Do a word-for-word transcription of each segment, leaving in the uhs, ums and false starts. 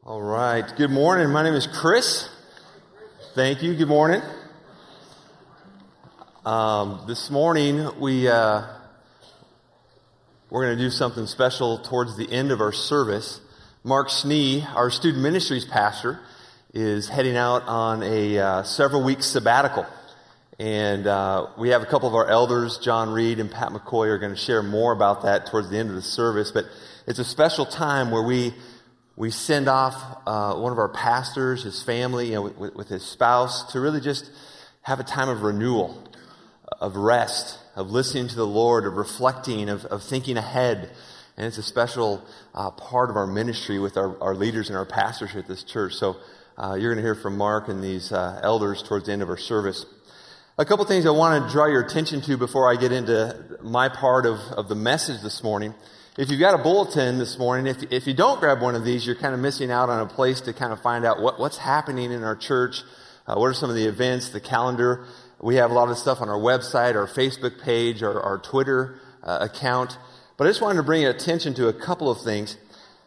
All right. Good morning. My name is Chris. Thank you. Good morning. Um, this morning we uh, we're going to do something special towards the end of our service. Mark Schnee, our student ministries pastor, is heading out on a uh, several week sabbatical, and uh, we have a couple of our elders, John Reed and Pat McCoy, are going to share more about that towards the end of the service. But it's a special time where we. We send off uh, one of our pastors, his family, you know, with, with his spouse, to really just have a time of renewal, of rest, of listening to the Lord, of reflecting, of, of thinking ahead. And it's a special uh, part of our ministry with our, our leaders and our pastors here at this church. So uh, you're going to hear from Mark and these uh, elders towards the end of our service. A couple things I want to draw your attention to before I get into my part of, of the message this morning. If you've got a bulletin this morning, if if you don't grab one of these, you're kind of missing out on a place to kind of find out what, what's happening in our church. Uh, what are some of the events, the calendar? We have a lot of stuff on our website, our Facebook page, our, our Twitter uh, account. But I just wanted to bring your attention to a couple of things.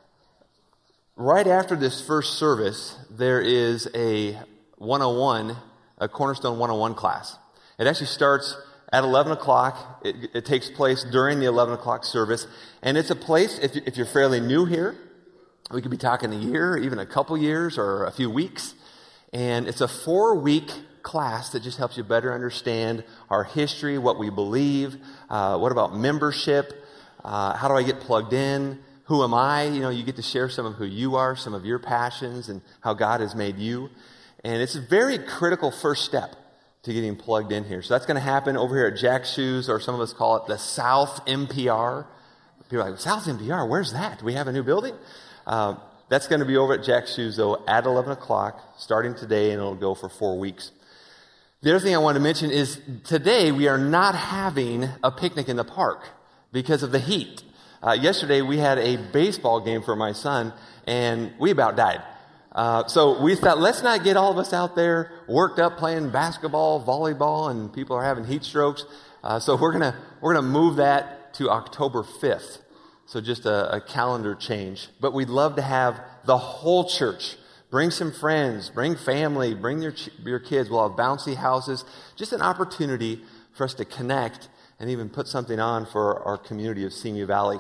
Right after this first service, there is a one oh one, a Cornerstone one oh one class. It actually starts at eleven o'clock. It, it takes place during the eleven o'clock service. And it's a place, if, if you're fairly new here, we could be talking a year, even a couple years, or a few weeks. And it's a four-week class that just helps you better understand our history, what we believe, uh, what about membership, uh, how do I get plugged in, who am I? You know, you get to share some of who you are, some of your passions, and how God has made you. And it's a very critical first step to getting plugged in here. So that's going to happen over here at Jack's Shoes, or some of us call it the South M P R. People are like, South M P R, where's that? Do we have a new building? Uh, that's going to be over at Jack's Shoes, though, at eleven o'clock, starting today, and it'll go for four weeks. The other thing I wanted to mention is today we are not having a picnic in the park because of the heat. Uh, yesterday we had a baseball game for my son, and we about died. Uh, so we thought, let's not get all of us out there worked up playing basketball, volleyball, and people are having heat strokes. Uh, so we're gonna we're gonna move that to October fifth. So just a, a calendar change. But we'd love to have the whole church. Bring some friends, bring family, bring your your kids. We'll have bouncy houses. Just an opportunity for us to connect and even put something on for our community of Simi Valley.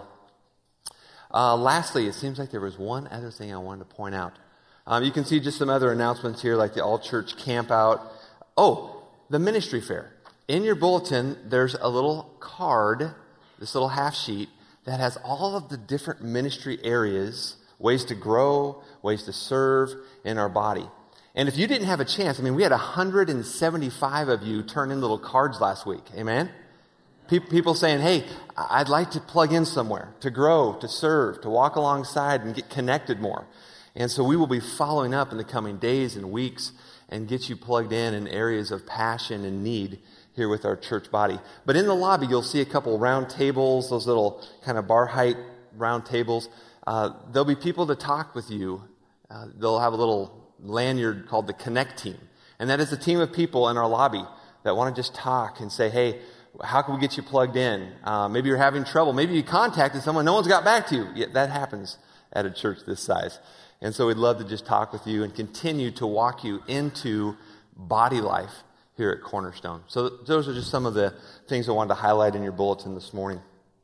Uh, lastly, it seems like there was one other thing I wanted to point out. Um, you can see just some other announcements here, like the all-church camp out. Oh, the ministry fair. In your bulletin, there's a little card, this little half sheet, that has all of the different ministry areas, ways to grow, ways to serve in our body. And if you didn't have a chance, I mean, we had one hundred seventy-five of you turn in little cards last week. Amen? People saying, hey, I'd like to plug in somewhere, to grow, to serve, to walk alongside and get connected more. And so we will be following up in the coming days and weeks and get you plugged in in areas of passion and need here with our church body. But in the lobby, you'll see a couple round tables, those little kind of bar height round tables. Uh, there'll be people to talk with you. Uh, they'll have a little lanyard called the Connect Team. And that is a team of people in our lobby that want to just talk and say, hey, how can we get you plugged in? Uh, maybe you're having trouble. Maybe you contacted someone, no one's got back to you. Yeah, that happens at a church this size. And so we'd love to just talk with you and continue to walk you into body life here at Cornerstone. So those are just some of the things I wanted to highlight in your bulletin this morning.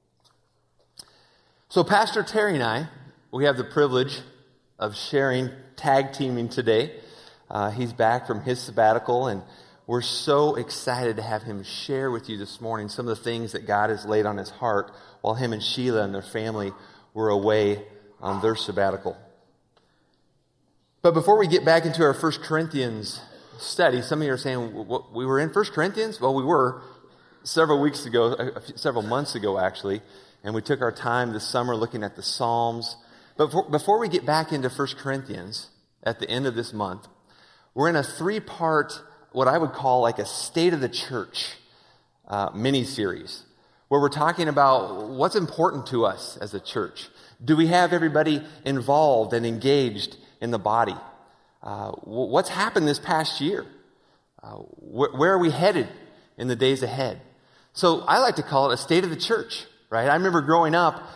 So Pastor Terry and I, we have the privilege of sharing, tag teaming today. Uh, he's back from his sabbatical, and we're so excited to have him share with you this morning some of the things that God has laid on his heart while him and Sheila and their family were away on their sabbatical. But before we get back into our First Corinthians study, some of you are saying, we were in First Corinthians? Well, we were several weeks ago, several months ago actually, and we took our time this summer looking at the Psalms. But before we get back into First Corinthians at the end of this month, we're in a three-part, what I would call like a State of the Church uh, mini-series, where we're talking about what's important to us as a church. Do we have everybody involved and engaged in the body? Uh, what's happened this past year? Uh, wh- where are we headed in the days ahead? So I like to call it a state of the church, right? I remember growing up,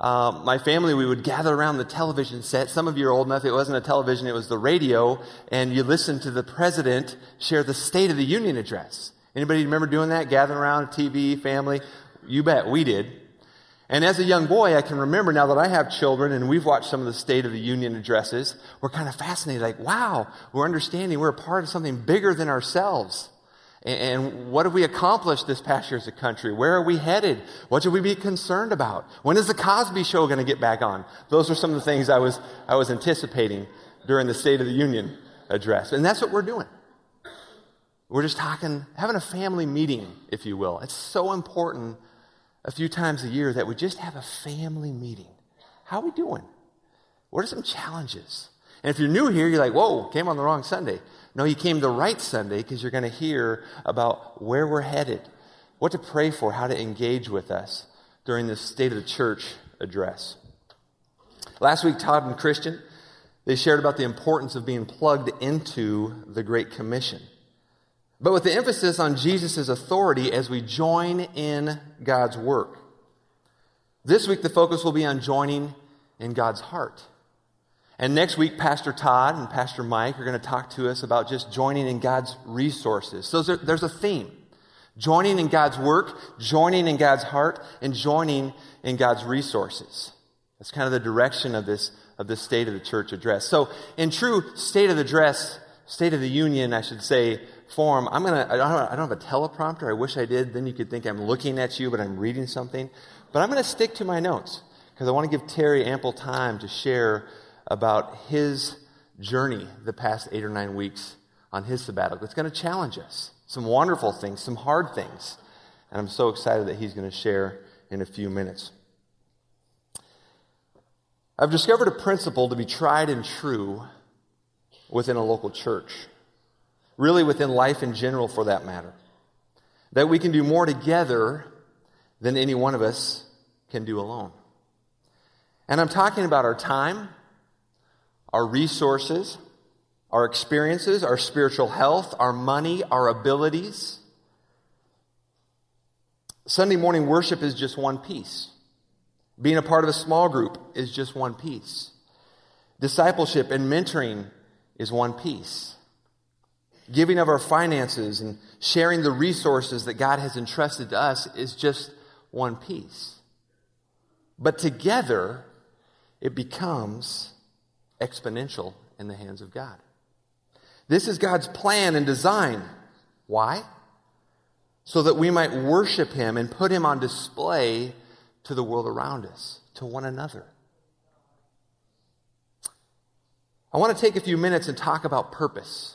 um, my family, we would gather around the television set. Some of you are old enough, it wasn't a television, it was the radio, and you listened to the president share the State of the Union address. Anybody remember doing that? Gathering around T V, family? You bet, we did. And as a young boy, I can remember now that I have children and we've watched some of the State of the Union addresses, we're kind of fascinated, like, wow, we're understanding we're a part of something bigger than ourselves. And what have we accomplished this past year as a country? Where are we headed? What should we be concerned about? When is the Cosby Show going to get back on? Those are some of the things I was, I was anticipating during the State of the Union address. And that's what we're doing. We're just talking, having a family meeting, if you will. It's so important a few times a year that we just have a family meeting. How are we doing? What are some challenges? And if you're new here, you're like, whoa, came on the wrong Sunday. No, you came the right Sunday because you're going to hear about where we're headed, what to pray for, how to engage with us during this State of the Church address. Last week, Todd and Christian, they shared about the importance of being plugged into the Great Commission, but with the emphasis on Jesus' authority as we join in God's work. This week, the focus will be on joining in God's heart. And next week, Pastor Todd and Pastor Mike are going to talk to us about just joining in God's resources. So there's a theme. Joining in God's work, joining in God's heart, and joining in God's resources. That's kind of the direction of this, of this State of the Church address. So in true State of the Address, State of the Union, I should say, form, I'm going to, I don't, I don't have a teleprompter. I wish I did. Then you could think I'm looking at you, but I'm reading something. But I'm going to stick to my notes because I want to give Terry ample time to share about his journey the past eight or nine weeks on his sabbatical. It's going to challenge us. Some wonderful things, some hard things. And I'm so excited that he's going to share in a few minutes. I've discovered a principle to be tried and true within a local church. Really within life in general, for that matter. That we can do more together than any one of us can do alone. And I'm talking about our time, our resources, our experiences, our spiritual health, our money, our abilities. Sunday morning worship is just one piece. Being a part of a small group is just one piece. Discipleship and mentoring is one piece. Giving of our finances and sharing the resources that God has entrusted to us is just one piece. But together, it becomes exponential in the hands of God. This is God's plan and design. Why? So that we might worship Him and put Him on display to the world around us, to one another. I want to take a few minutes and talk about purpose.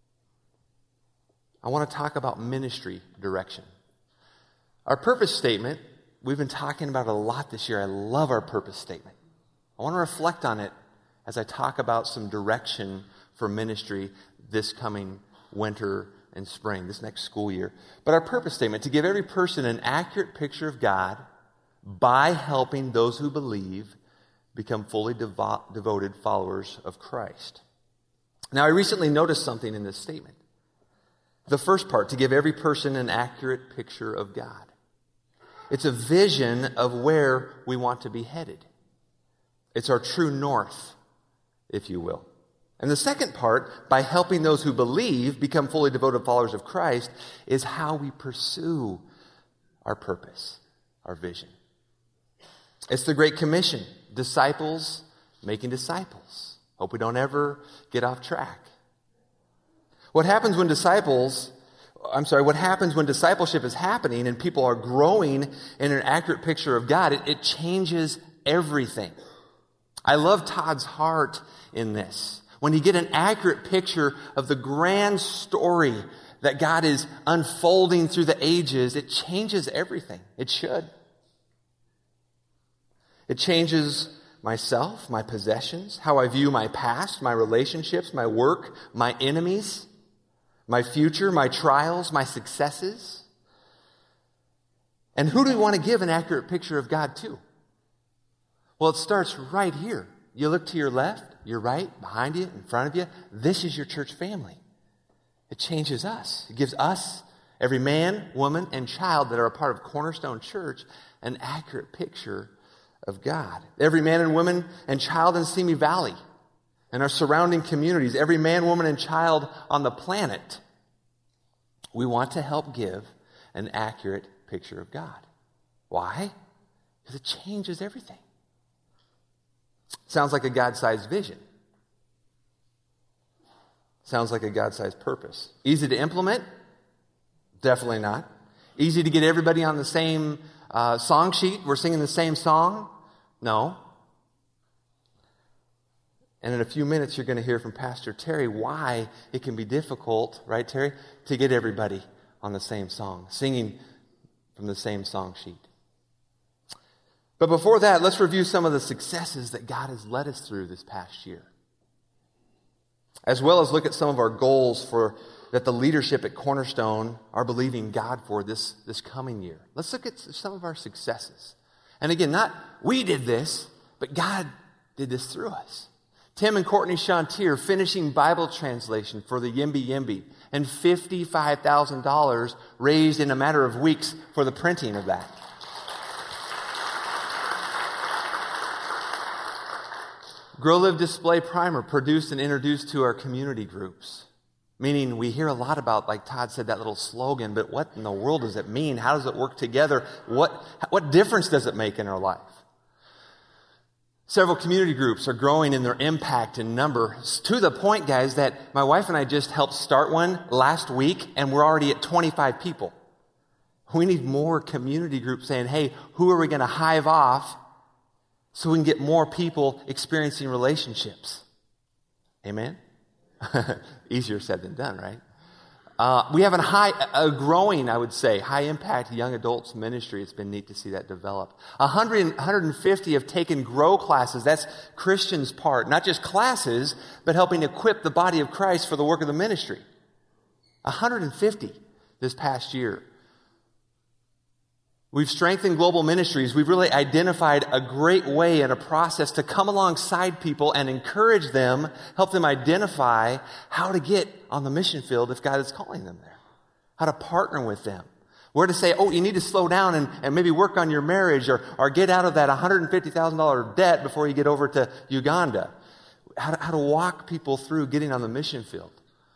I want to talk about ministry direction. Our purpose statement, we've been talking about it a lot this year. I love our purpose statement. I want to reflect on it as I talk about some direction for ministry this coming winter and spring, this next school year. But our purpose statement, to give every person an accurate picture of God by helping those who believe become fully devo- devoted followers of Christ. Now, I recently noticed something in this statement. The first part, to give every person an accurate picture of God. It's a vision of where we want to be headed. It's our true north, if you will. And the second part, by helping those who believe become fully devoted followers of Christ, is how we pursue our purpose, our vision. It's the Great Commission, disciples making disciples. Hope we don't ever get off track. What happens when disciples, I'm sorry, what happens when discipleship is happening and people are growing in an accurate picture of God, it, it changes everything. I love Todd's heart in this. When you get an accurate picture of the grand story that God is unfolding through the ages, it changes everything. It should. It changes myself, my possessions, how I view my past, my relationships, my work, my enemies, my future, my trials, my successes. And who do we want to give an accurate picture of God to? Well, it starts right here. You look to your left, your right, behind you, in front of you. This is your church family. It changes us. It gives us, every man, woman, and child that are a part of Cornerstone Church, an accurate picture of God. Every man and woman and child in Simi Valley and our surrounding communities, every man, woman, and child on the planet, we want to help give an accurate picture of God. Why? Because it changes everything. Sounds like a God-sized vision. Sounds like a God-sized purpose. Easy to implement? Definitely not. Easy to get everybody on the same uh, song sheet? We're singing the same song? No. And in a few minutes, you're going to hear from Pastor Terry why it can be difficult, right, Terry, to get everybody on the same song, singing from the same song sheet. But before that, let's review some of the successes that God has led us through this past year, as well as look at some of our goals for that the leadership at Cornerstone are believing God for this, this coming year. Let's look at some of our successes. And again, not we did this, but God did this through us. Tim and Courtney Shantier finishing Bible translation for the Yimby Yimby, and fifty-five thousand dollars raised in a matter of weeks for the printing of that. Grow Live Display Primer produced and introduced to our community groups. Meaning we hear a lot about, like Todd said, that little slogan, but what in the world does it mean? How does it work together? What, what difference does it make in our life? Several community groups are growing in their impact and number to the point, guys, that my wife and I just helped start one last week, and we're already at twenty-five people. We need more community groups saying, hey, who are we going to hive off so we can get more people experiencing relationships? Amen? Easier said than done, right? Uh, we have a high, a growing, I would say, high impact young adults ministry. It's been neat to see that develop. one hundred, one hundred fifty have taken grow classes. That's Christians' part. Not just classes, but helping equip the body of Christ for the work of the ministry. one hundred fifty this past year. We've strengthened global ministries. We've really identified a great way and a process to come alongside people and encourage them, help them identify how to get on the mission field if God is calling them there, how to partner with them, where to say, oh, you need to slow down and, and maybe work on your marriage or, or get out of that one hundred fifty thousand dollars debt before you get over to Uganda, how to, how to walk people through getting on the mission field.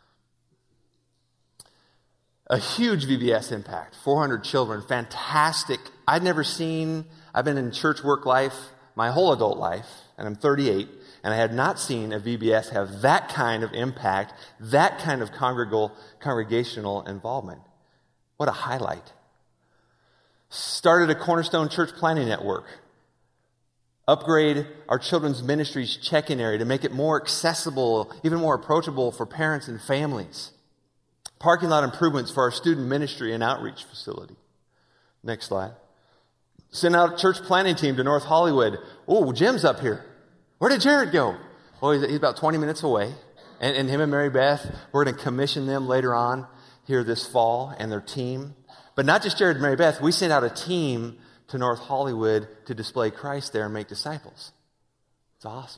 A huge V B S impact, four hundred children, fantastic. I'd never seen, I've been in church work life my whole adult life, and I'm thirty-eight, and I had not seen a V B S have that kind of impact, that kind of congregal, congregational involvement. What a highlight. Started a Cornerstone Church Planning Network. Upgrade our children's ministries check-in area to make it more accessible, even more approachable for parents and families. Parking lot improvements for our student ministry and outreach facility. Next slide. Sent out a church planning team to North Hollywood. Oh, Jim's up here. Where did Jared go? Oh, he's, he's about twenty minutes away. And, and him and Mary Beth, we're going to commission them later on here this fall and their team. But not just Jared and Mary Beth. We sent out a team to North Hollywood to display Christ there and make disciples. It's awesome.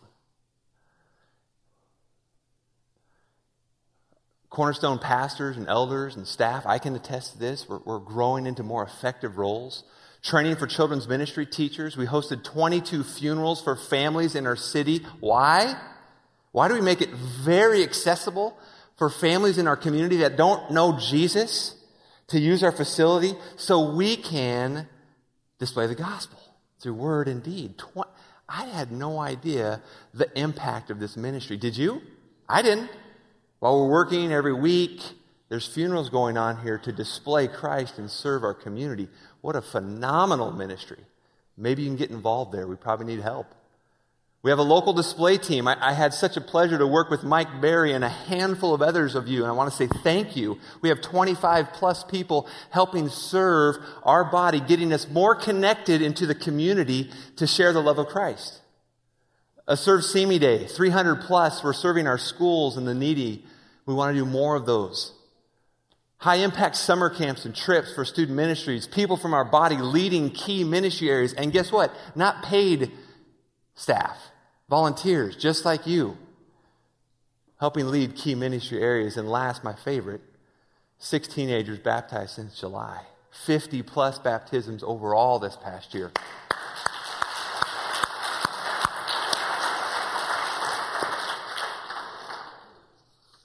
Cornerstone pastors and elders and staff, I can attest to this. We're, we're growing into more effective roles. Training for children's ministry teachers. We hosted twenty-two funerals for families in our city. Why? Why do we make it very accessible for families in our community that don't know Jesus to use our facility so we can display the gospel through word and deed? I had no idea the impact of this ministry. Did you? I didn't. While we're working every week, there's funerals going on here to display Christ and serve our community. What a phenomenal ministry. Maybe you can get involved there. We probably need help. We have a local display team. I, I had such a pleasure to work with Mike Berry and a handful of others of you, and I want to say thank you. We have twenty-five plus people helping serve our body, getting us more connected into the community to share the love of Christ. A Serve Simi Day, three hundred plus. We're serving our schools and the needy. We want to do more of those. High impact summer camps and trips for student ministries. People from our body leading key ministry areas. And guess what? Not paid staff. Volunteers, just like you. Helping lead key ministry areas. And last, my favorite, six teenagers baptized since July. fifty plus baptisms overall this past year.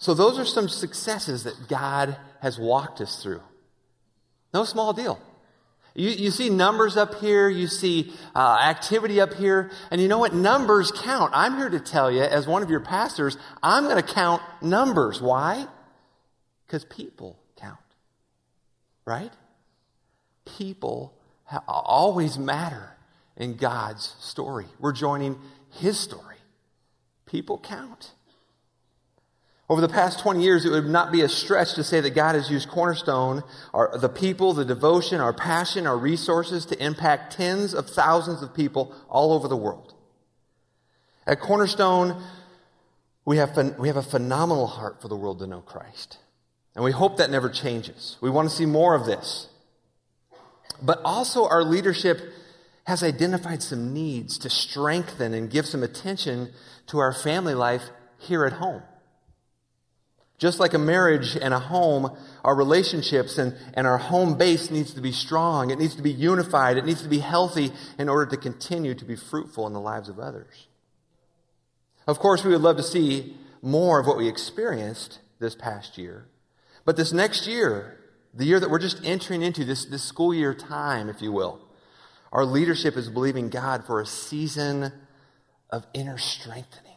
So those are some successes that God has walked us through. No small deal. You, you see numbers up here, you see uh, activity up here, and you know what? Numbers count. I'm here to tell you, as one of your pastors, I'm going to count numbers. Why? Because people count, right? People ha- always matter in God's story. We're joining His story. People count. Over the past twenty years, it would not be a stretch to say that God has used Cornerstone, our, the people, the devotion, our passion, our resources to impact tens of thousands of people all over the world. At Cornerstone, we have, we have a phenomenal heart for the world to know Christ. And we hope that never changes. We want to see more of this. But also our leadership has identified some needs to strengthen and give some attention to our family life here at home. Just like a marriage and a home, our relationships and, and our home base needs to be strong. It needs to be unified. It needs to be healthy in order to continue to be fruitful in the lives of others. Of course, we would love to see more of what we experienced this past year. But this next year, the year that we're just entering into, this, this school year time, if you will, our leadership is believing God for a season of inner strengthening.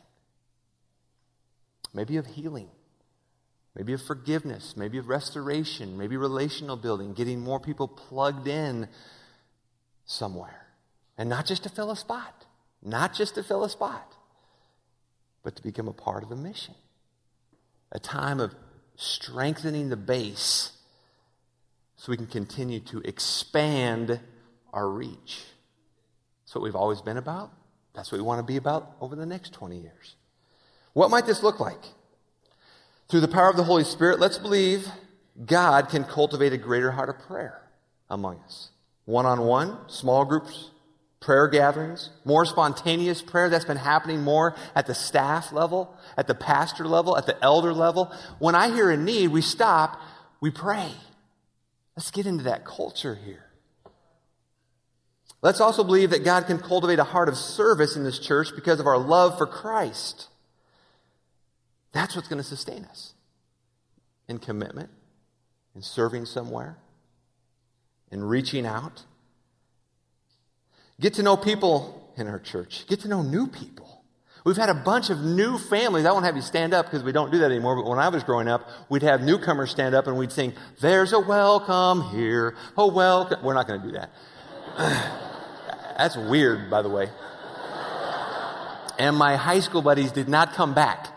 Maybe of healing. Maybe of forgiveness, maybe of restoration, maybe relational building, getting more people plugged in somewhere. And not just to fill a spot, not just to fill a spot, but to become a part of a mission. A time of strengthening the base so we can continue to expand our reach. That's what we've always been about. That's what we want to be about over the next twenty years. What might this look like? Through the power of the Holy Spirit, let's believe God can cultivate a greater heart of prayer among us. One-on-one, small groups, prayer gatherings, more spontaneous prayer. That's been happening more at the staff level, at the pastor level, at the elder level. When I hear a need, we stop, we pray. Let's get into that culture here. Let's also believe that God can cultivate a heart of service in this church because of our love for Christ. That's what's going to sustain us in commitment, in serving somewhere, in reaching out. Get to know people in our church. Get to know new people. We've had a bunch of new families. I won't have you stand up because we don't do that anymore, but when I was growing up, we'd have newcomers stand up and we'd sing, "There's a welcome here, a welcome." We're not going to do that. That's weird, by the way. And my high school buddies did not come back.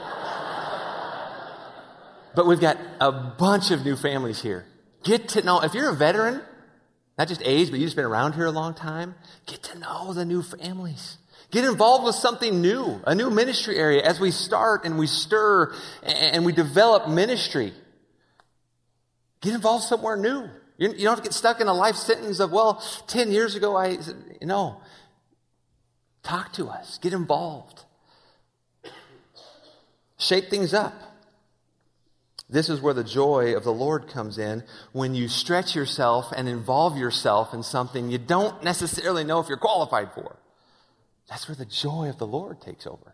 But we've got a bunch of new families here. Get to know, if you're a veteran, not just age, but you've just been around here a long time, get to know the new families. Get involved with something new, a new ministry area as we start and we stir and we develop ministry. Get involved somewhere new. You don't have to get stuck in a life sentence of, well, ten years ago, I, no. Talk to us. Get involved. Shake things up. This is where the joy of the Lord comes in, when you stretch yourself and involve yourself in something you don't necessarily know if you're qualified for. That's where the joy of the Lord takes over.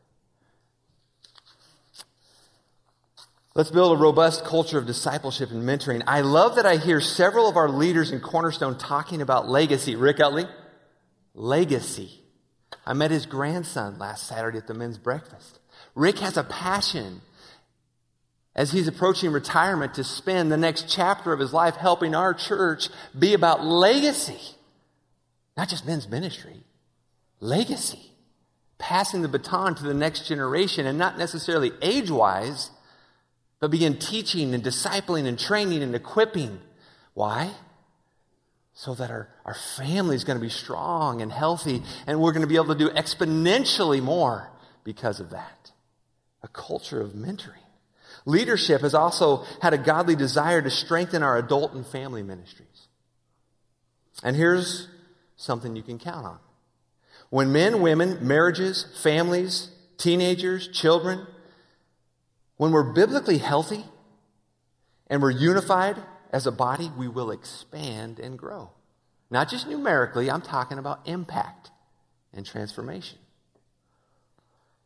Let's build a robust culture of discipleship and mentoring. I love that I hear several of our leaders in Cornerstone talking about legacy. Rick Utley, legacy. I met his grandson last Saturday at the men's breakfast. Rick has a passion as he's approaching retirement to spend the next chapter of his life helping our church be about legacy. Not just men's ministry, legacy. Passing the baton to the next generation, and not necessarily age-wise, but begin teaching and discipling and training and equipping. Why? So that our, our family is going to be strong and healthy, and we're going to be able to do exponentially more because of that. A culture of mentoring. Leadership has also had a godly desire to strengthen our adult and family ministries. And here's something you can count on. When men, women, marriages, families, teenagers, children, when we're biblically healthy and we're unified as a body, we will expand and grow. Not just numerically, I'm talking about impact and transformation.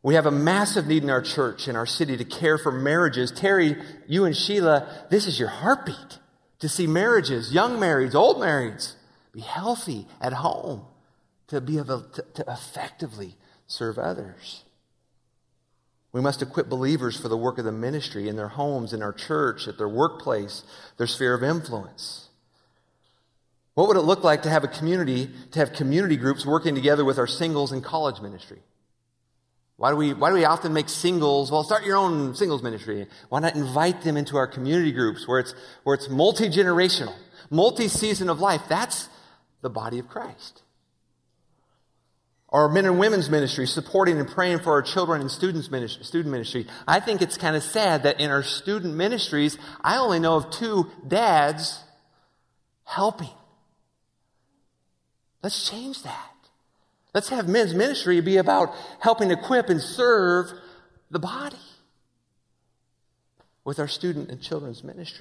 We have a massive need in our church, in our city, to care for marriages. Terry, you and Sheila, this is your heartbeat. To see marriages, young marrieds, old marrieds, be healthy at home, to be able to, to effectively serve others. We must equip believers for the work of the ministry in their homes, in our church, at their workplace, their sphere of influence. What would it look like to have a community, to have community groups working together with our singles and college ministry? Why do we, why do we often make singles, well, start your own singles ministry. Why not invite them into our community groups where it's, where it's multi-generational, multi-season of life? That's the body of Christ. Our men and women's ministry, supporting and praying for our children and students ministry, student ministry. I think it's kind of sad that in our student ministries, I only know of two dads helping. Let's change that. Let's have men's ministry be about helping equip and serve the body with our student and children's ministry.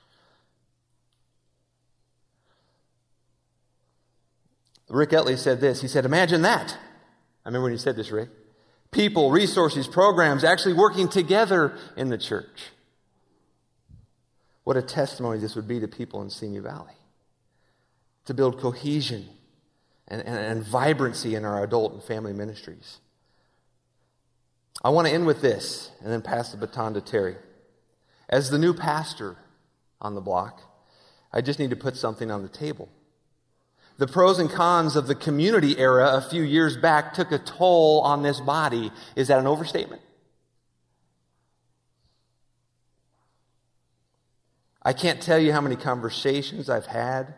Rick Utley said this. He said, imagine that. I remember when he said this, Rick. People, resources, programs actually working together in the church. What a testimony this would be to people in Simi Valley. To build cohesion and, and, and vibrancy in our adult and family ministries. I want to end with this and then pass the baton to Terry. As the new pastor on the block, I just need to put something on the table. The pros and cons of the community era a few years back took a toll on this body. Is that an overstatement? I can't tell you how many conversations I've had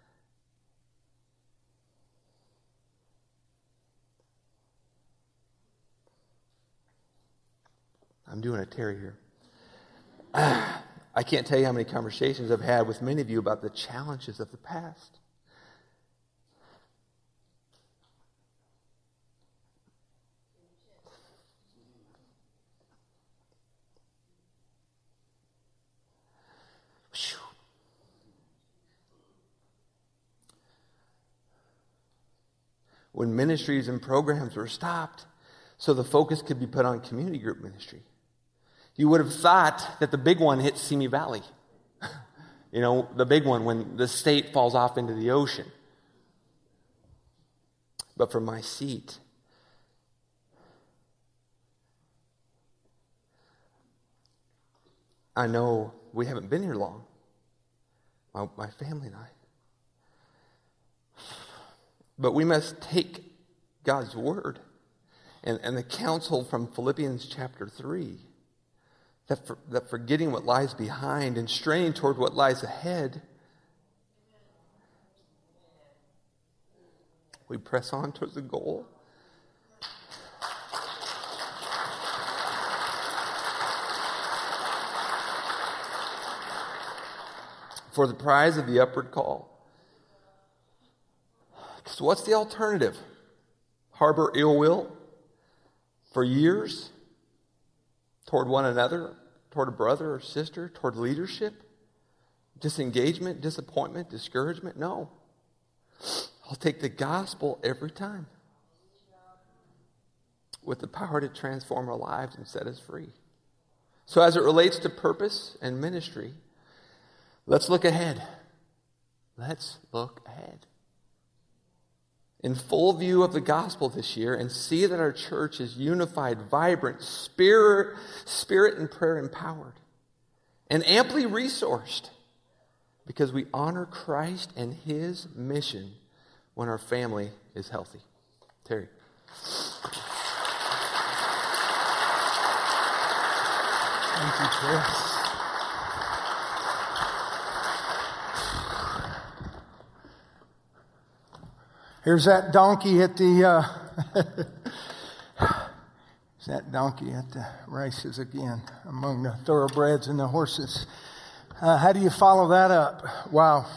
I'm doing a Terry here. I can't tell you how many conversations I've had with many of you about the challenges of the past. When ministries and programs were stopped, so the focus could be put on community group ministry. You would have thought that the big one hit Simi Valley. You know, the big one when the state falls off into the ocean. But from my seat, I know we haven't been here long. My, my family and I. But we must take God's word and, and the counsel from Philippians chapter three, that, for, that forgetting what lies behind and straining toward what lies ahead, we press on towards the goal. For the prize of the upward call. So what's the alternative? Harbor ill will for years toward one another, toward a brother or sister, toward leadership? Disengagement, disappointment, discouragement? No. I'll take the gospel every time with the power to transform our lives and set us free. So as it relates to purpose and ministry, let's look ahead. Let's look ahead. In full view of the gospel this year and see that our church is unified, vibrant, spirit, spirit and prayer empowered, and amply resourced because we honor Christ and His mission when our family is healthy. Terry. Thank you, Terry. Here's that donkey at the, uh, here's that donkey at the races again, among the thoroughbreds and the horses. Uh, how do you follow that up? Wow.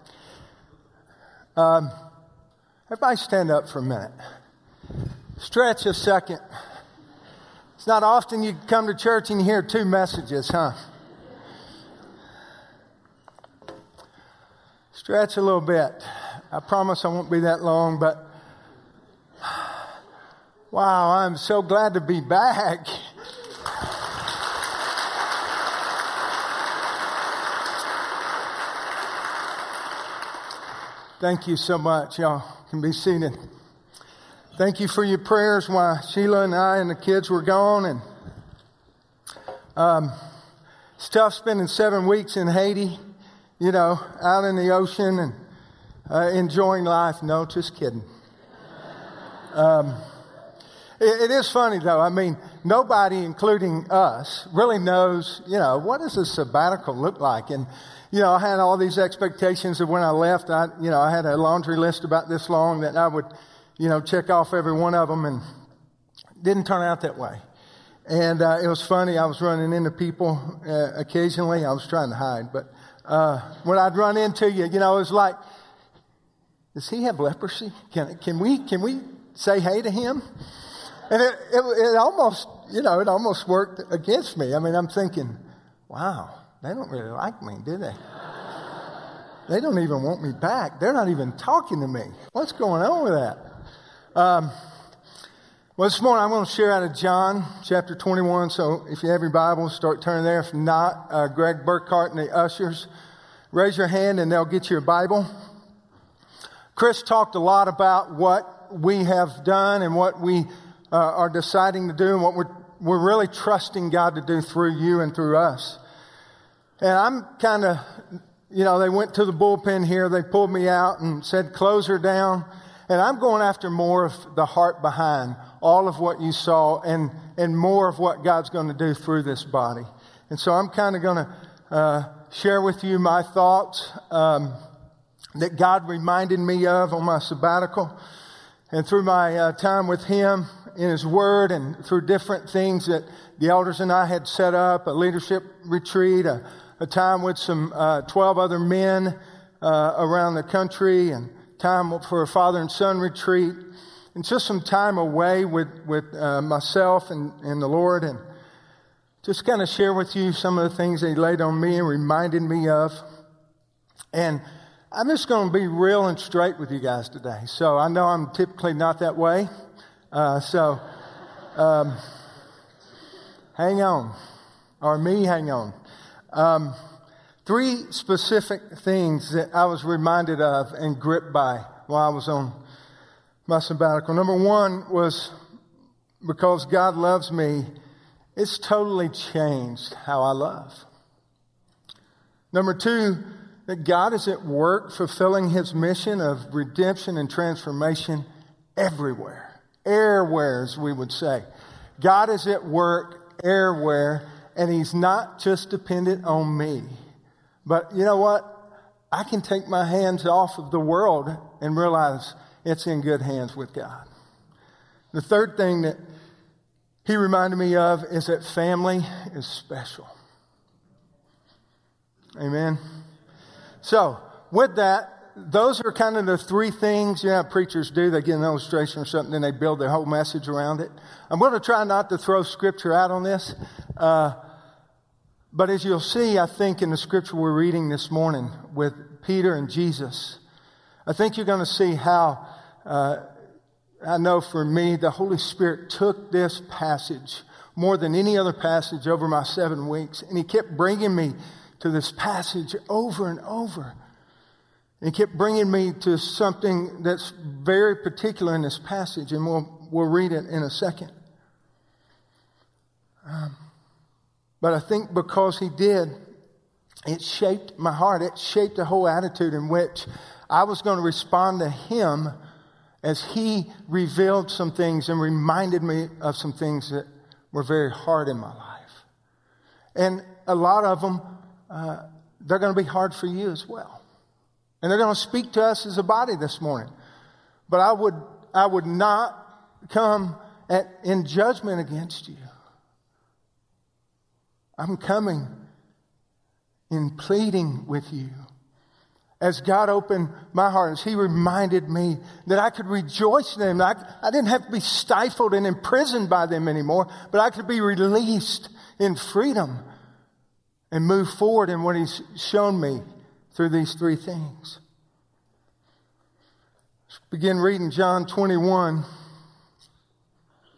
Um, everybody stand up for a minute. Stretch a second. It's not often you come to church and you hear two messages, huh? Stretch a little bit. I promise I won't be that long, but Wow, I'm so glad to be back. Thank you so much. Y'all can be seated. Thank you for your prayers while Sheila and I and the kids were gone. And um, it's tough spending seven weeks in Haiti, you know, out in the ocean and uh, enjoying life. No, just kidding. Um, it, it is funny, though. I mean, nobody, including us, really knows, you know, what does a sabbatical look like? And, you know, I had all these expectations of when I left. I, you know, I had a laundry list about this long that I would, you know, check off every one of them, and it didn't turn out that way. And uh, it was funny. I was running into people uh, occasionally. I was trying to hide, but uh, when I'd run into you, you know, it was like, does he have leprosy? Can can we can we say hey to him? And it, it it almost, you know, it almost worked against me. I mean, I'm thinking, wow, they don't really like me, do they? They don't even want me back. They're not even talking to me. What's going on with that? Um, well, this morning I'm going to share out of John chapter twenty-one. So if you have your Bible, start turning there. If not, uh, Greg Burkhart and the ushers, raise your hand and they'll get you a Bible. Chris talked a lot about what we have done and what we uh, are deciding to do and what we're, we're really trusting God to do through you and through us. And I'm kind of, you know, they went to the bullpen here. They pulled me out and said, close her down. And I'm going after more of the heart behind all of what you saw and, and more of what God's going to do through this body. And so I'm kind of going to uh, share with you my thoughts um, that God reminded me of on my sabbatical and through my uh, time with Him in His Word and through different things that the elders and I had set up, a leadership retreat, a, a time with some uh, twelve other men uh, around the country, and time for a father and son retreat, and just some time away with, with uh, myself and, and the Lord, and just kind of share with you some of the things that He laid on me and reminded me of. And I'm just going to be real and straight with you guys today. So I know I'm typically not that way. Uh, so um, hang on. Or me, hang on. Um, Three specific things that I was reminded of and gripped by while I was on my sabbatical. Number one was because God loves me, it's totally changed how I love. Number two, that God is at work fulfilling His mission of redemption and transformation everywhere. Everywhere, as we would say. God is at work everywhere, and He's not just dependent on me. But you know what? I can take my hands off of the world and realize it's in good hands with God. The third thing that He reminded me of is that family is special. Amen. So, with that, those are kind of the three things, you know, preachers do. They get an illustration or something, then they build their whole message around it. I'm going to try not to throw scripture out on this. Uh, But as you'll see, I think in the scripture we're reading this morning with Peter and Jesus, I think you're going to see how, uh, I know for me, the Holy Spirit took this passage more than any other passage over my seven weeks. And He kept bringing me to this passage over and over. And He kept bringing me to something that's very particular in this passage. And we'll, we'll read it in a second. Um, But I think because He did, it shaped my heart. It shaped the whole attitude in which I was going to respond to Him as He revealed some things and reminded me of some things that were very hard in my life. And a lot of them, uh, they're going to be hard for you as well. And they're going to speak to us as a body this morning. But I would, I would not come at, in judgment against you. I'm coming in pleading with you. As God opened my heart, as He reminded me that I could rejoice in them. I, I didn't have to be stifled and imprisoned by them anymore, but I could be released in freedom and move forward in what He's shown me through these three things. Let's begin reading John twenty-one.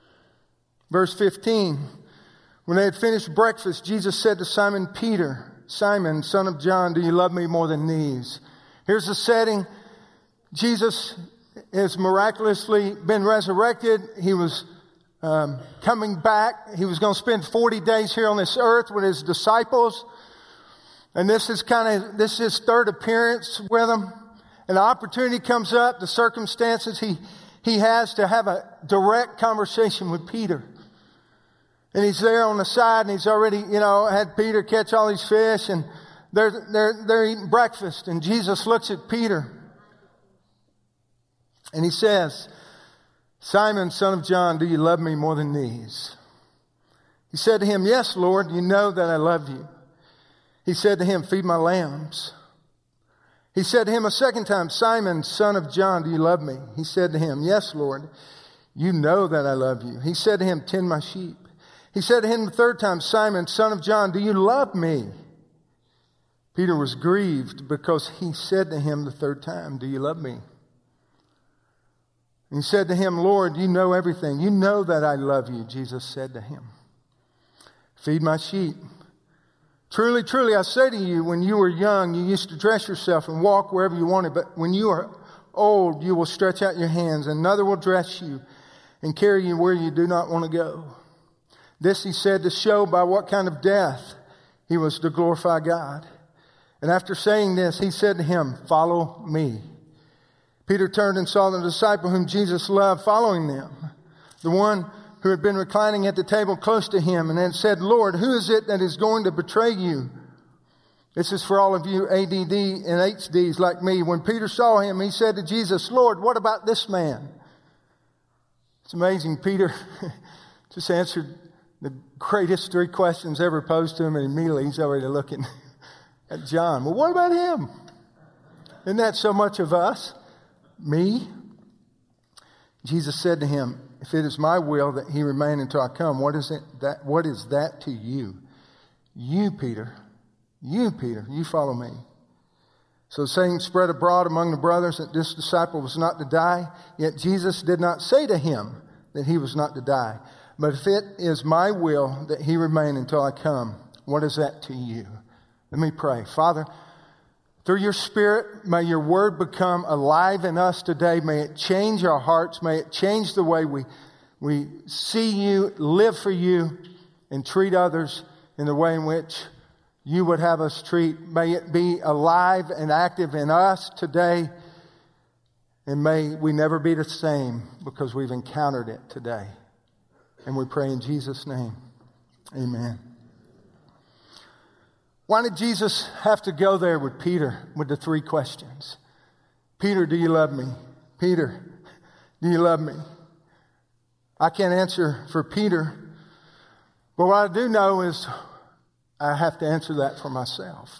Verse fifteen, when they had finished breakfast, Jesus said to Simon Peter, Simon, son of John, do you love me more than these? Here's the setting. Jesus has miraculously been resurrected. He was um, coming back. He was going to spend forty days here on this earth with his disciples. And this is kind of, this is his third appearance with them. And the opportunity comes up, the circumstances he, he has to have a direct conversation with Peter. And he's there on the side, and he's already, you know, had Peter catch all these fish, and they're, they're, they're eating breakfast. And Jesus looks at Peter, and he says, Simon, son of John, do you love me more than these? He said to him, yes, Lord, you know that I love you. He said to him, feed my lambs. He said to him a second time, Simon, son of John, do you love me? He said to him, yes, Lord, you know that I love you. He said to him, tend my sheep. He said to him the third time, Simon, son of John, do you love me? Peter was grieved because he said to him the third time, do you love me? And he said to him, Lord, you know everything. You know that I love you. Jesus said to him, feed my sheep. Truly, truly, I say to you, when you were young, you used to dress yourself and walk wherever you wanted. But when you are old, you will stretch out your hands, and another will dress you and carry you where you do not want to go. This he said to show by what kind of death he was to glorify God. And after saying this, he said to him, follow me. Peter turned and saw the disciple whom Jesus loved following them, the one who had been reclining at the table close to him, and then said, Lord, who is it that is going to betray you? This is for all of you A D D and H Ds like me. When Peter saw him, he said to Jesus, Lord, what about this man? It's amazing. Peter just answered the greatest three questions ever posed to him, and immediately he's already looking at John. Well, what about him? Isn't that so much of us? Me? Jesus said to him, if it is my will that he remain until I come, what is it that, what is that to you? You, Peter, you, Peter, you follow me. So the saying spread abroad among the brothers that this disciple was not to die, yet Jesus did not say to him that he was not to die. But if it is my will that he remain until I come, what is that to you? Let me pray. Father, through your Spirit, may your word become alive in us today. May it change our hearts. May it change the way we, we see you, live for you, and treat others in the way in which you would have us treat. May it be alive and active in us today. And may we never be the same because we've encountered it today. And we pray in Jesus' name. Amen. Why did Jesus have to go there with Peter with the three questions? Peter, do you love me? Peter, do you love me? I can't answer for Peter. But what I do know is I have to answer that for myself.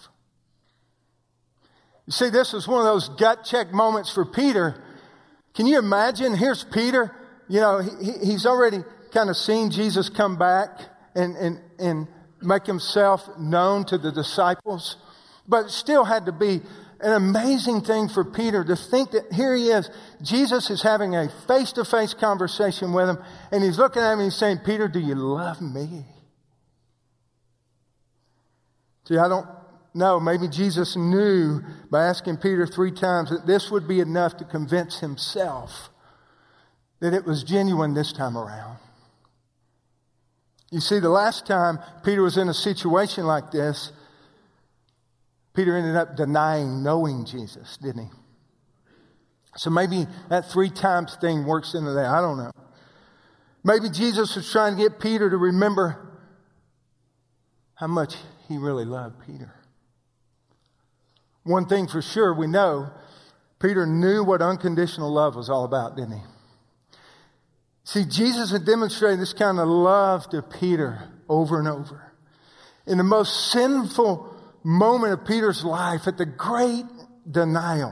You see, this was one of those gut check moments for Peter. Can you imagine? Here's Peter. You know, he, he's already kind of seen Jesus come back and, and, and make himself known to the disciples. But it still had to be an amazing thing for Peter to think that here he is. Jesus is having a face-to-face conversation with him. And he's looking at him and he's saying, Peter, do you love me? See, I don't know. Maybe Jesus knew by asking Peter three times that this would be enough to convince himself that it was genuine this time around. You see, the last time Peter was in a situation like this, Peter ended up denying knowing Jesus, didn't he? So maybe that three times thing works into that. I don't know. Maybe Jesus was trying to get Peter to remember how much he really loved Peter. One thing for sure we know, Peter knew what unconditional love was all about, didn't he? See, Jesus had demonstrated this kind of love to Peter over and over. In the most sinful moment of Peter's life, at the great denial,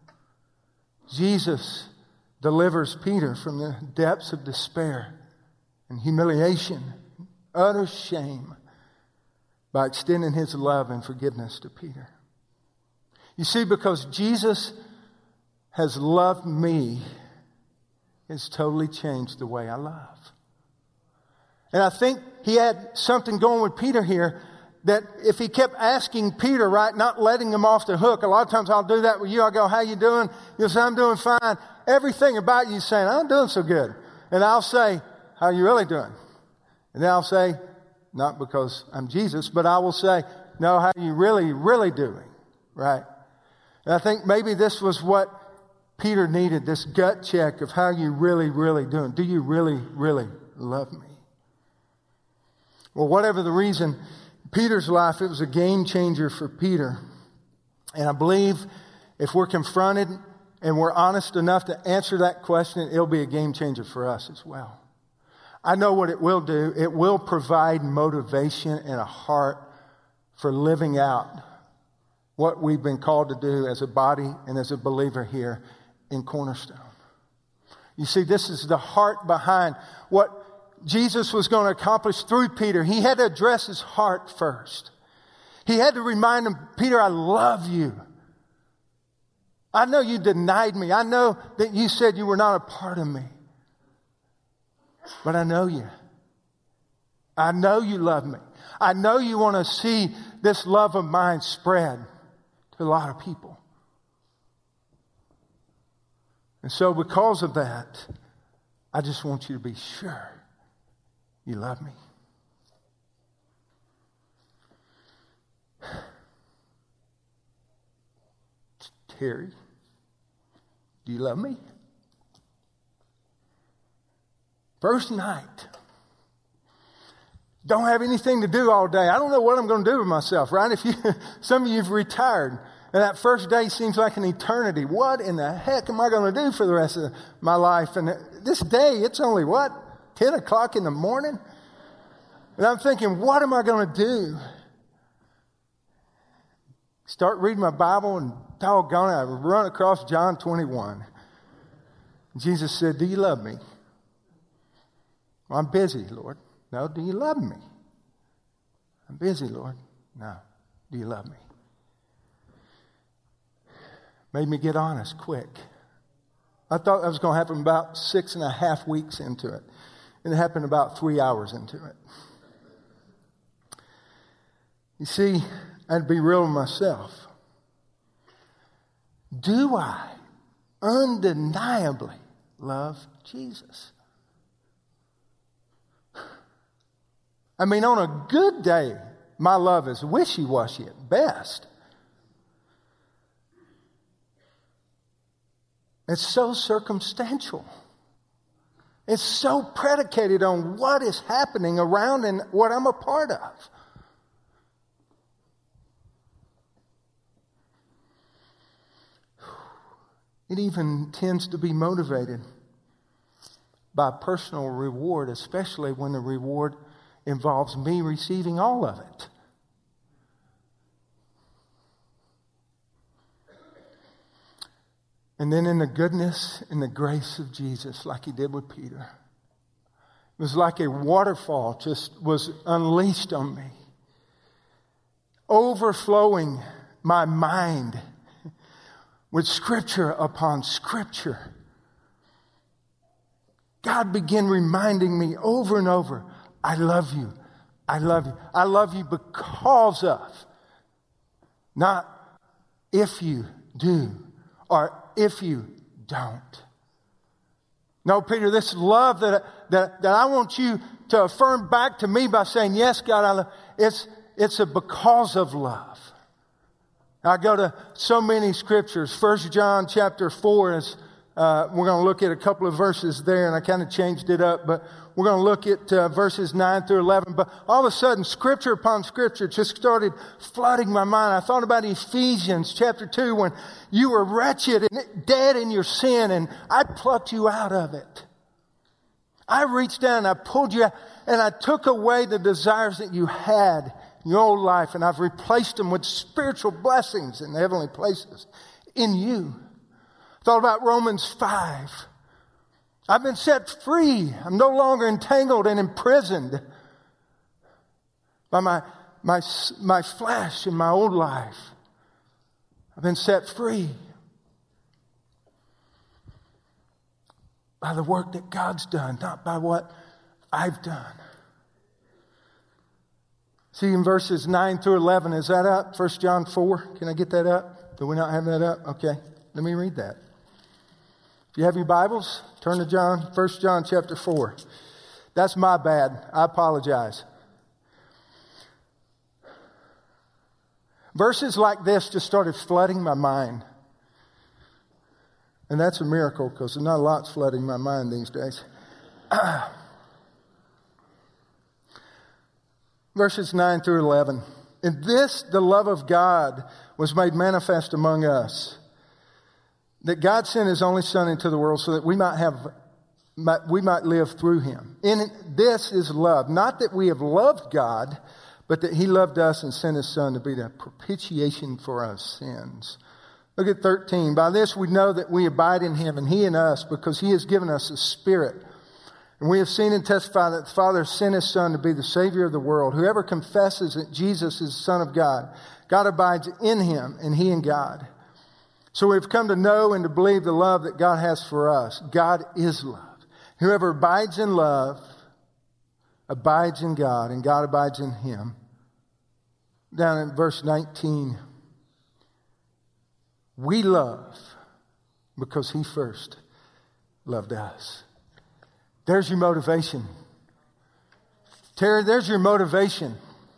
Jesus delivers Peter from the depths of despair and humiliation, utter shame, by extending his love and forgiveness to Peter. You see, because Jesus has loved me, it's totally changed the way I love. And I think he had something going with Peter here, that if he kept asking Peter, right, not letting him off the hook. A lot of times I'll do that with you. I'll go, how you doing? You'll say, I'm doing fine. Everything about you saying, I'm doing so good. And I'll say, how are you really doing? And then I'll say, not because I'm Jesus, but I will say, no, how are you really, really doing? Right? And I think maybe this was what Peter needed, this gut check of how you really, really doing. Do you really, really love me? Well, whatever the reason, Peter's life, it was a game changer for Peter. And I believe if we're confronted and we're honest enough to answer that question, it'll be a game changer for us as well. I know what it will do. It will provide motivation and a heart for living out what we've been called to do as a body and as a believer here in Cornerstone. You see, this is the heart behind what Jesus was going to accomplish through Peter. He had to address his heart first. He had to remind him, Peter, I love you. I know you denied me. I know that you said you were not a part of me. But I know you. I know you love me. I know you want to see this love of mine spread to a lot of people. And so because of that, I just want you to be sure you love me. Terry, do you love me? First night. Don't have anything to do all day. I don't know what I'm going to do with myself, right? If you, some of you have retired, and that first day seems like an eternity. What in the heck am I going to do for the rest of my life? And this day, it's only what? ten o'clock in the morning? And I'm thinking, what am I going to do? Start reading my Bible, and doggone it, I run across John twenty-one. Jesus said, do you love me? Well, I'm busy, Lord. No, do you love me? I'm busy, Lord. No, do you love me? Made me get honest quick. I thought that was going to happen about six and a half weeks into it. And it happened about three hours into it. You see, I'd be real with myself. Do I undeniably love Jesus? I mean, on a good day, my love is wishy-washy at best. It's so circumstantial. It's so predicated on what is happening around and what I'm a part of. It even tends to be motivated by personal reward, especially when the reward involves me receiving all of it. And then in the goodness and the grace of Jesus, like he did with Peter, it was like a waterfall just was unleashed on me, overflowing my mind with scripture upon scripture. God began reminding me over and over, I love you. I love you. I love you because of, not if you do or if you don't. No, Peter, this love that, that, that I want you to affirm back to me by saying, yes, God, I love, it's, it's a because of love. I go to so many scriptures. First John chapter four is, uh, we're going to look at a couple of verses there, and I kind of changed it up, but we're going to look at uh, verses nine through eleven. But all of a sudden, scripture upon scripture just started flooding my mind. I thought about Ephesians chapter two, when you were wretched and dead in your sin, and I plucked you out of it. I reached down and I pulled you out, and I took away the desires that you had in your old life, and I've replaced them with spiritual blessings in the heavenly places in you. Thought about Romans five. I've been set free. I'm no longer entangled and imprisoned by my, my, my flesh and my old life. I've been set free by the work that God's done, not by what I've done. See in verses nine through eleven, is that up? First John four. Can I get that up? Do we not have that up? Okay, let me read that. If you have your Bibles, turn to John, First John chapter four. That's my bad. I apologize. Verses like this just started flooding my mind. And that's a miracle because there's not a lot flooding my mind these days. Verses nine through eleven. In this, the love of God was made manifest among us, that God sent His only Son into the world so that we might have, we might live through Him. In this is love, not that we have loved God, but that He loved us and sent His Son to be the propitiation for our sins. Look at thirteen. By this we know that we abide in Him and He in us, because He has given us the Spirit. And we have seen and testified that the Father sent His Son to be the Savior of the world. Whoever confesses that Jesus is the Son of God, God abides in Him and He in God. So we've come to know and to believe the love that God has for us. God is love. Whoever abides in love abides in God, and God abides in him. Down in verse nineteen, we love because He first loved us. There's your motivation. Terry, there's your motivation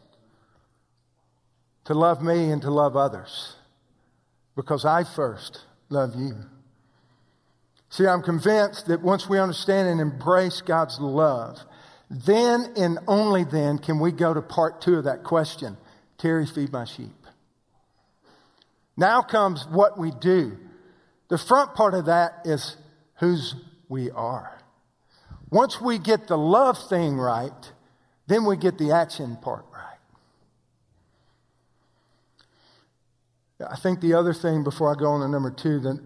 to love me and to love others, because I first love you. See, I'm convinced that once we understand and embrace God's love, then and only then can we go to part two of that question. Terry, feed my sheep. Now comes what we do. The front part of that is whose we are. Once we get the love thing right, then we get the action part right. I think the other thing before I go on to number two, that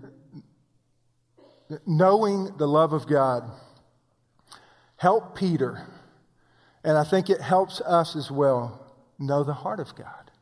knowing the love of God helped Peter, and I think it helps us as well, know the heart of God.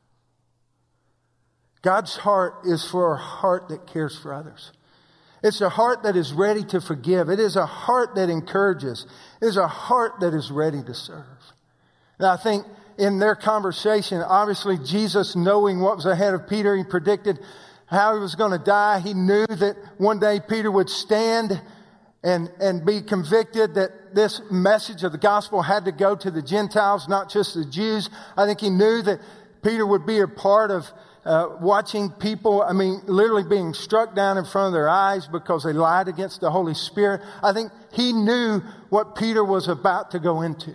God's heart is for a heart that cares for others. It's a heart that is ready to forgive. It is a heart that encourages. It is a heart that is ready to serve. And I think in their conversation, obviously Jesus, knowing what was ahead of Peter, He predicted how he was going to die. He knew that one day Peter would stand and, and be convicted that this message of the gospel had to go to the Gentiles, not just the Jews. I think He knew that Peter would be a part of Uh, watching people, I mean, literally being struck down in front of their eyes because they lied against the Holy Spirit. I think He knew what Peter was about to go into.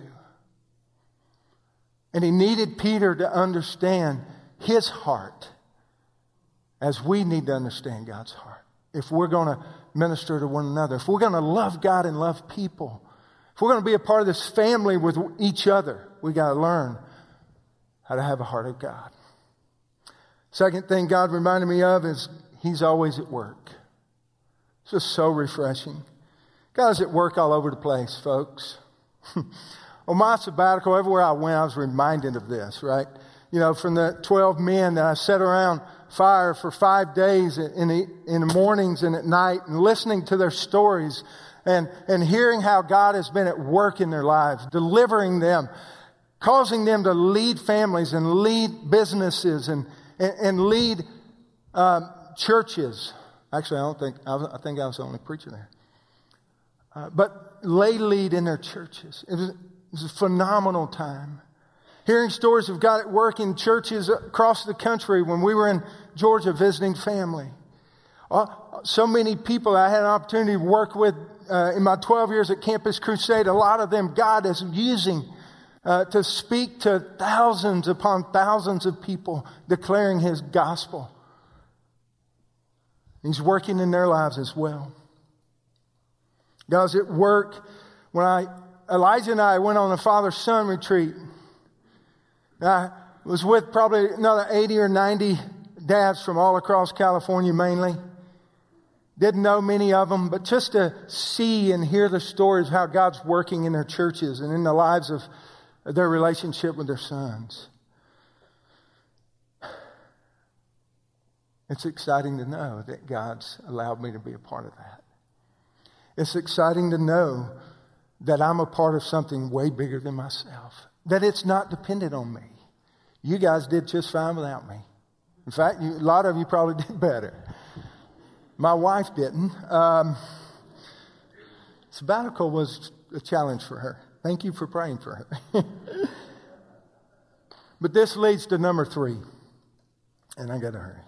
And He needed Peter to understand his heart, as we need to understand God's heart. If we're going to minister to one another, if we're going to love God and love people, if we're going to be a part of this family with each other, we got to learn how to have a heart of God. Second thing God reminded me of is He's always at work. It's just so refreshing. God's at work all over the place, folks. On my sabbatical, everywhere I went, I was reminded of this, right? You know, from the twelve men that I sat around fire for five days in the, in the mornings and at night, and listening to their stories and, and hearing how God has been at work in their lives, delivering them, causing them to lead families and lead businesses and and lead um, churches. Actually, I don't think, I, was, I think I was the only preacher there. Uh, but lay lead in their churches. It was, it was a phenomenal time. Hearing stories of God at work in churches across the country when we were in Georgia visiting family. Uh, so many people I had an opportunity to work with uh, in my twelve years at Campus Crusade. A lot of them God is using Uh, to speak to thousands upon thousands of people, declaring His gospel. He's working in their lives as well. God's at work. When I, Elijah and I went on a father-son retreat, I was with probably another eighty or ninety dads from all across California mainly. Didn't know many of them, but just to see and hear the stories of how God's working in their churches and in the lives of their relationship with their sons. It's exciting to know that God's allowed me to be a part of that. It's exciting to know that I'm a part of something way bigger than myself. That it's not dependent on me. You guys did just fine without me. In fact, you, a lot of you probably did better. My wife didn't. Um, sabbatical was a challenge for her. Thank you for praying for her. But this leads to number three. And I got to hurry.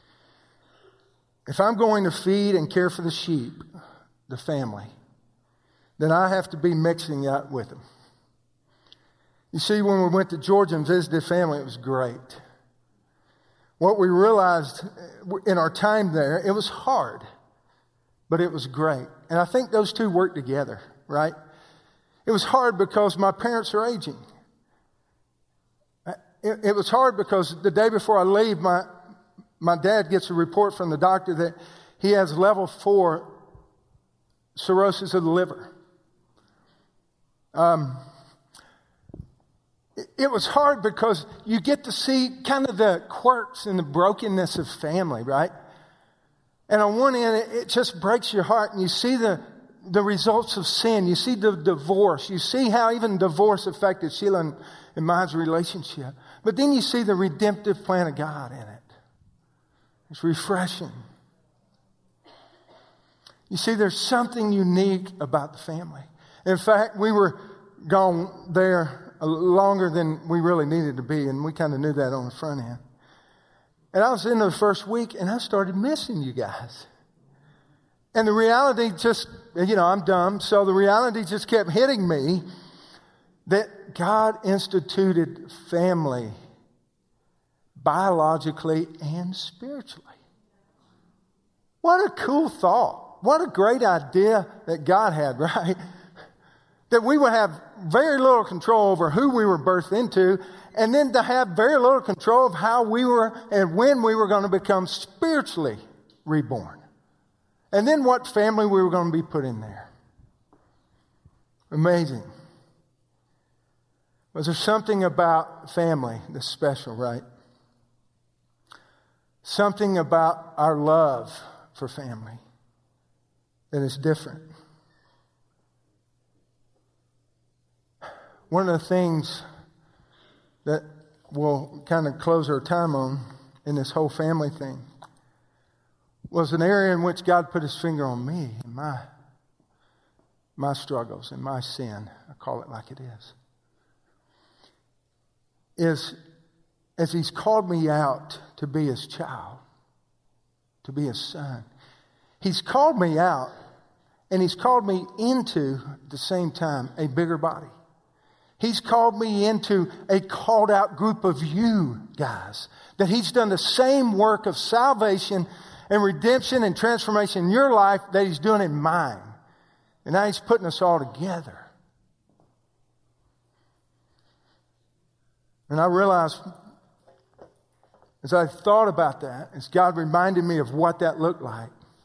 If I'm going to feed and care for the sheep, the family, then I have to be mixing up with them. You see, when we went to Georgia and visited family, it was great. What we realized in our time there, it was hard, but it was great. And I think those two work together, right? It was hard because my parents are aging. It, it was hard because the day before I leave, my, my dad gets a report from the doctor that he has level four cirrhosis of the liver. Um, it, it was hard because you get to see kind of the quirks and the brokenness of family, right? And on one end, it, it just breaks your heart, and you see the, the results of sin. You see the divorce. You see how even divorce affected Sheila and, and mine's relationship. But then you see the redemptive plan of God in it. It's refreshing. You see, there's something unique about the family. In fact, we were gone there longer than we really needed to be, and we kind of knew that on the front end. And I was in the first week, and I started missing you guys. And the reality just, you know, I'm dumb, so the reality just kept hitting me that God instituted family biologically and spiritually. What a cool thought. What a great idea that God had, right? That we would have very little control over who we were birthed into, and then to have very little control of how we were and when we were going to become spiritually reborn. And then what family we were going to be put in there. Amazing. Was there something about family that's special, right? Something about our love for family that is different. One of the things that we'll kind of close our time on in this whole family thing was an area in which God put his finger on me and my, my struggles and my sin. I call it like it is. Is as he's called me out to be his child, to be his son. He's called me out, and he's called me into, at the same time, a bigger body. He's called me into a called out group of you guys. That he's done the same work of salvation and redemption and transformation in your life that he's doing in mine. And now he's putting us all together. And I realized, as I thought about that, as God reminded me of what that looked like,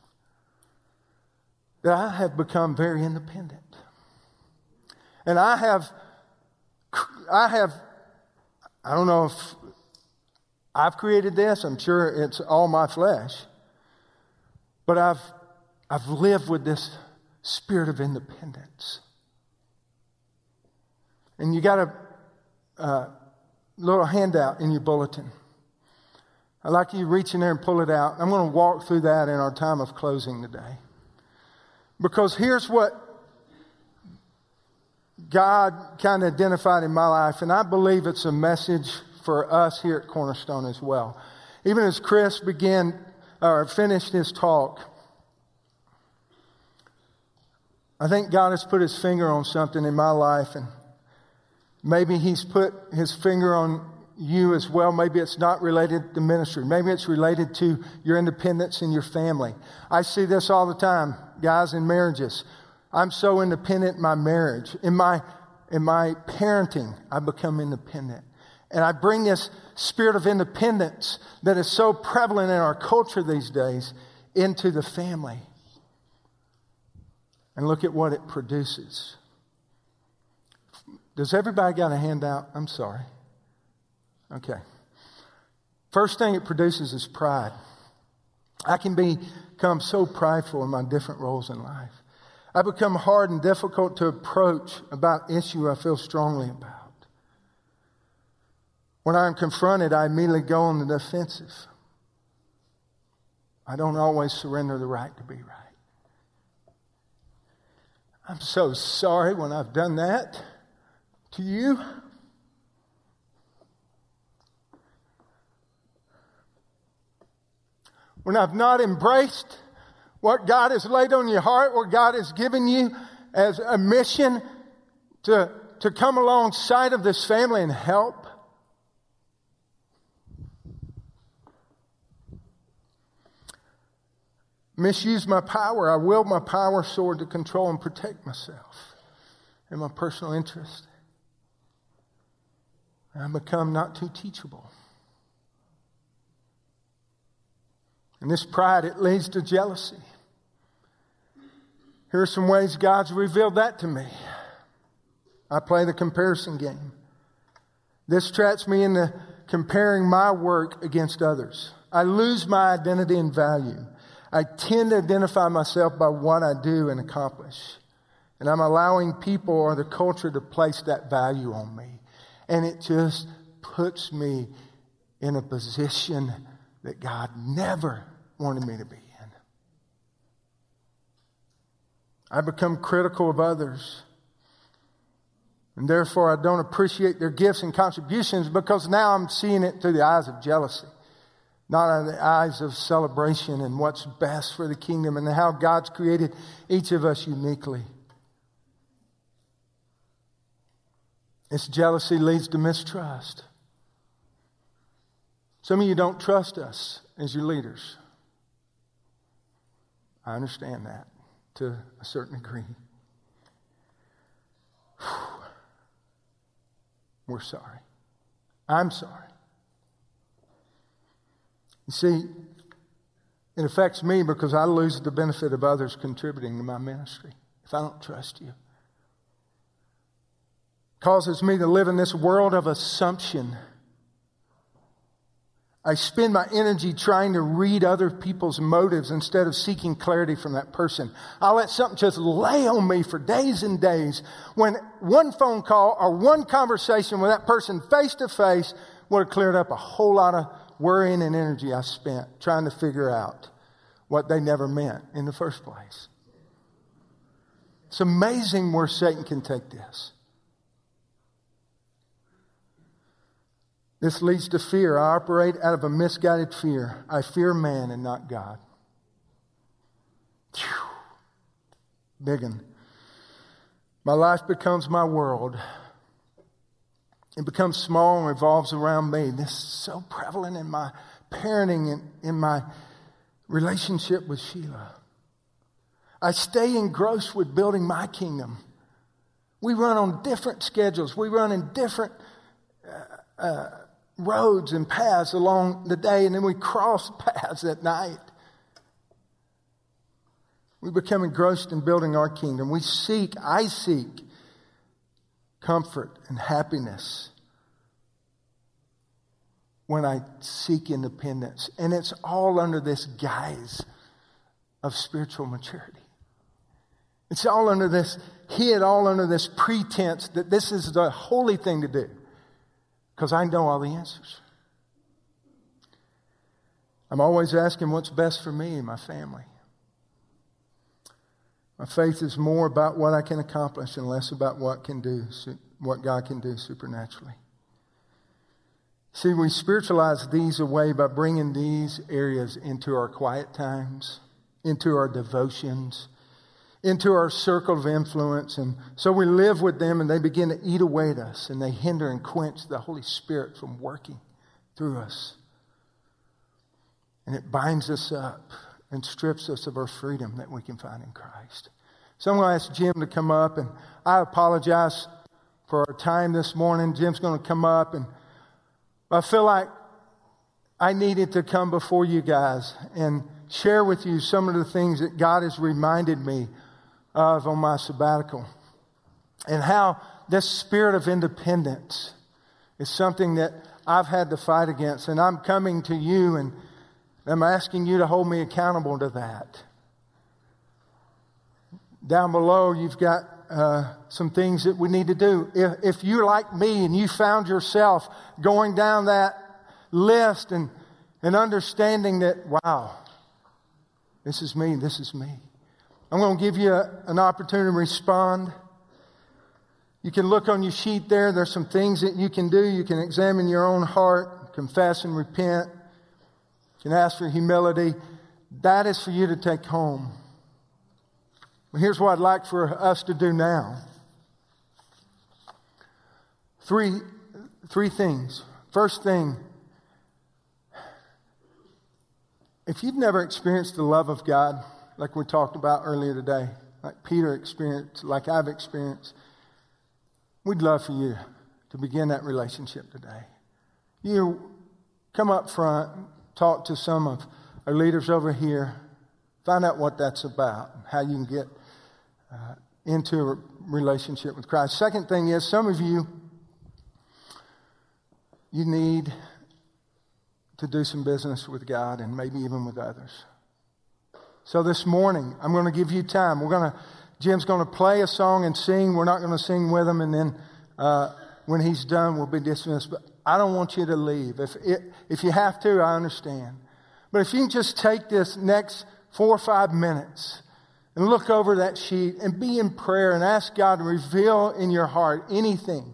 that I have become very independent. And I have, I have, I don't know if I've created this. I'm sure it's all my flesh. But I've, I've lived with this spirit of independence. And you got a uh, little handout in your bulletin. I'd like you to reach in there and pull it out. I'm going to walk through that in our time of closing today. Because here's what God kind of identified in my life, and I believe it's a message for us here at Cornerstone as well. Even as Chris began or finished his talk, I think God has put his finger on something in my life, and maybe he's put his finger on you as well. Maybe it's not related to ministry. Maybe it's related to your independence in your family. I see this all the time, guys, in marriages. I'm so independent in my marriage. In my, in my parenting, I become independent. And I bring this spirit of independence that is so prevalent in our culture these days into the family. And look at what it produces. Does everybody got a handout? I'm sorry. Okay. First thing it produces is pride. I can become so prideful in my different roles in life. I become hard and difficult to approach about issue I feel strongly about. When I'm confronted, I immediately go on the defensive. I don't always surrender the right to be right. I'm so sorry when I've done that to you. When I've not embraced what God has laid on your heart, what God has given you as a mission to, to come alongside of this family and help. Misuse my power. I wield my power sword to control and protect myself and my personal interest. I become not too teachable. And this pride, it leads to jealousy. Here are some ways God's revealed that to me. I play the comparison game. This traps me into comparing my work against others. I lose my identity and value. I tend to identify myself by what I do and accomplish. And I'm allowing people or the culture to place that value on me. And it just puts me in a position that God never wanted me to be in. I become critical of others. And therefore I don't appreciate their gifts and contributions because now I'm seeing it through the eyes of jealousy. Not out of the eyes of celebration and what's best for the kingdom and how God's created each of us uniquely. This jealousy leads to mistrust. Some of you don't trust us as your leaders. I understand that to a certain degree. We're sorry. I'm sorry. You see, it affects me because I lose the benefit of others contributing to my ministry if I don't trust you. It causes me to live in this world of assumption. I spend my energy trying to read other people's motives instead of seeking clarity from that person. I let something just lay on me for days and days when one phone call or one conversation with that person face to face would have cleared up a whole lot of worrying and energy I spent trying to figure out what they never meant in the first place. It's amazing where Satan can take this. This leads to fear. I operate out of a misguided fear. I fear man and not God. Whew. Big one. My life becomes my world. It becomes small and revolves around me. This is so prevalent in my parenting and in my relationship with Sheila. I stay engrossed with building my kingdom. We run on different schedules. We run in different uh, uh, roads and paths along the day, and then we cross paths at night. We become engrossed in building our kingdom. We seek, I seek, comfort and happiness when I seek independence. And it's all under this guise of spiritual maturity. It's all under this, hid all under this pretense that this is the holy thing to do. Because I know all the answers. I'm always asking what's best for me and my family. My faith is more about what I can accomplish and less about what can do, what God can do supernaturally. See, we spiritualize these away by bringing these areas into our quiet times, into our devotions, into our circle of influence. And so we live with them and they begin to eat away at us and they hinder and quench the Holy Spirit from working through us. And it binds us up and strips us of our freedom that we can find in Christ. So I'm going to ask Jim to come up, and I apologize for our time this morning. Jim's going to come up, and I feel like I needed to come before you guys and share with you some of the things that God has reminded me of on my sabbatical, and how this spirit of independence is something that I've had to fight against. And I'm coming to you and I'm asking you to hold me accountable to that. Down below, you've got uh, some things that we need to do. If, if you're like me and you found yourself going down that list and, and understanding that, wow, this is me, this is me. I'm going to give you a, an opportunity to respond. You can look on your sheet there. There's some things that you can do. You can examine your own heart, confess and repent. You can ask for humility. That is for you to take home. But here's what I'd like for us to do now. Three, three things. First thing, if you've never experienced the love of God, like we talked about earlier today, like Peter experienced, like I've experienced, we'd love for you to begin that relationship today. You come up front, talk to some of our leaders over here, find out what that's about, how you can get uh, into a relationship with Christ. Second thing is, some of you, you need to do some business with God and maybe even with others. So this morning, I'm going to give you time. We're going to, Jim's going to play a song and sing. We're not going to sing with him, and then uh, when he's done, we'll be dismissed. But I don't want you to leave. If it, if you have to, I understand. But if you can just take this next four or five minutes and look over that sheet and be in prayer and ask God to reveal in your heart anything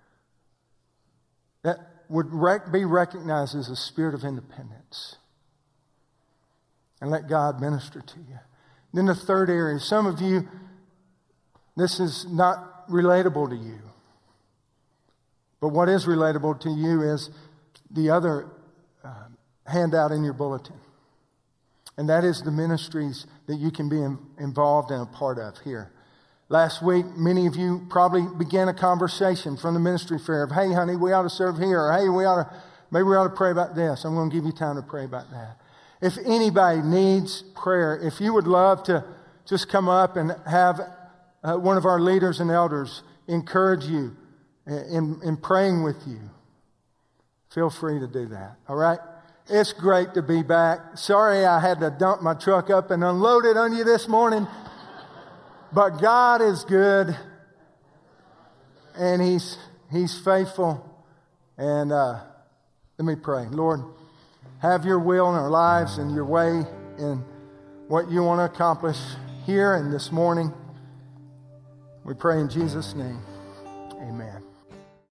that would rec- be recognized as a spirit of independence. And let God minister to you. Then the third area, some of you, this is not relatable to you. But what is relatable to you is the other uh, handout in your bulletin. And that is the ministries that you can be in, involved in, a part of here. Last week, many of you probably began a conversation from the ministry fair of, hey, honey, we ought to serve here. Or, hey, we ought to, maybe we ought to pray about this. I'm going to give you time to pray about that. If anybody needs prayer, if you would love to just come up and have uh, one of our leaders and elders encourage you in, in praying with you, feel free to do that. All right? It's great to be back. Sorry I had to dump my truck up and unload it on you this morning. But God is good. And He's, he's faithful. And uh, let me pray. Lord, have your will in our lives and your way in what you want to accomplish here and this morning. We pray in Jesus' name.